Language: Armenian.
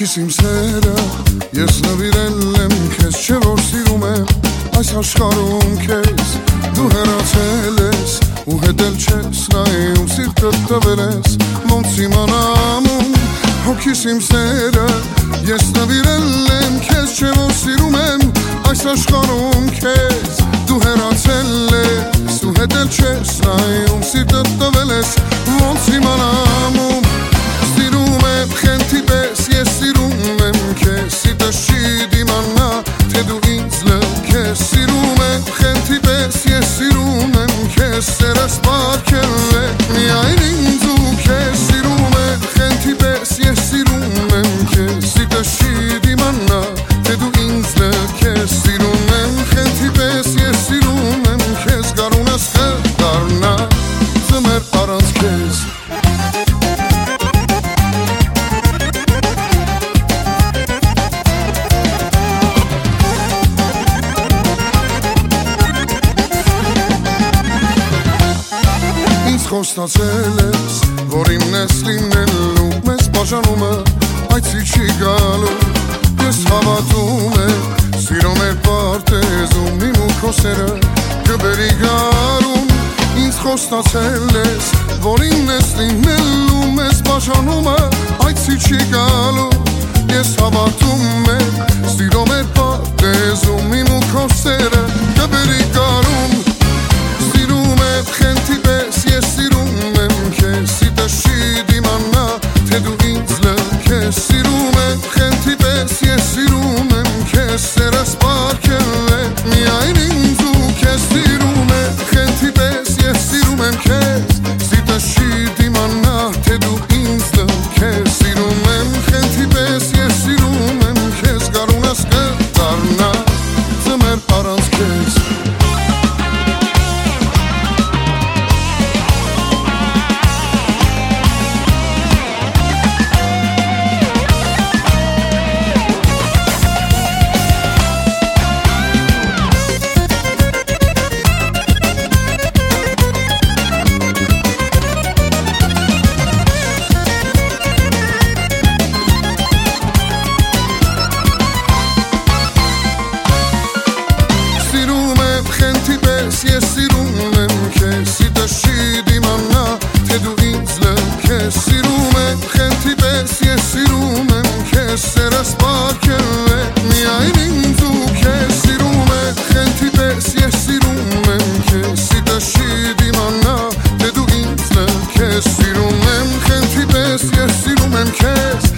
Հոգիս իմ սերը, ես նվիրել եմ քեզ, չէ որ սիրում եմ այս աշխարհում քեզ, դու հեռացել ես ու հետել չես նայում, սիրտդ տվել ես, ոնց իմանամ հոգիս իմ սերը, ես նվիրել եմ քեզ, չէ որ սիրում եմ այս աշխարհում քեզ, դու հեռացել ես ու հետել չես նայում, սիրտդ տվել ես, ոնց իմանամ սիրում եմ խենթի պես, ես սիրում եմ քեզ, սիրտս չի դիմանա, թե դու ինձ լքես, սիրում եմ խենթի պես, ես սիրում եմ քեզ, սերս պարգել է միայն ինձ ու քեզ, սիրում եմ խենթի պես, ես սիրում եմ քեզ, սիրտս չի դիմանա, թե դու ինձ լքես, սիրում եմ խենթի պես, ես սիրում եմ քեզ, գարունս կդառնա ձմեռ առանց քեզ Խոստացել ես, որ իմն ես լինելու, մեզ բաժանումը այցի չի գալու, ես հավատում եմ, սիրո մեր պարտեզում, իմ ու քո սերը կբերի գարուն, ինձ խոստացել ես, որ իմն ես լինելու, մեզ բաժանումը այցի չի գալու, ես հավատում եմ, սիրո մեր պարտեզում, իմ ու քո սերը կբերի գարուն, սիրում եմ խենթի պես, ես սիրում եմ քեզ, սիրտս չի դիմանա, թե դու ինձ լքես, սիրում եմ խենթի պես, ես սիրում եմ քեզ, սերս պարգել է միայն ինձ ու քեզ, սիրում եմ խենթի պես, ես սիրում եմ քեզ, սիրտս չի դիմանա, թե դու ինձ լքես, սիրում եմ խենթի պես, ես սիրում եմ քեզ, գարունս կդառնա ձմեռ առանց քեզ Ես սիրում եմ քեզ, սիրտս չի դիմանա, թե դու ինձ լքես, սիրում եմ խենթի պես, ես սիրում եմ քեզ, սերս պարգել է միայն ինձ ու քեզ, սիրում եմ խենթի պես, ես սիրում եմ քեզ, սիրտս չի դիմանա, թե դու ինձ լքես, սիրում եմ խենթի պես, ես սիրում եմ քեզ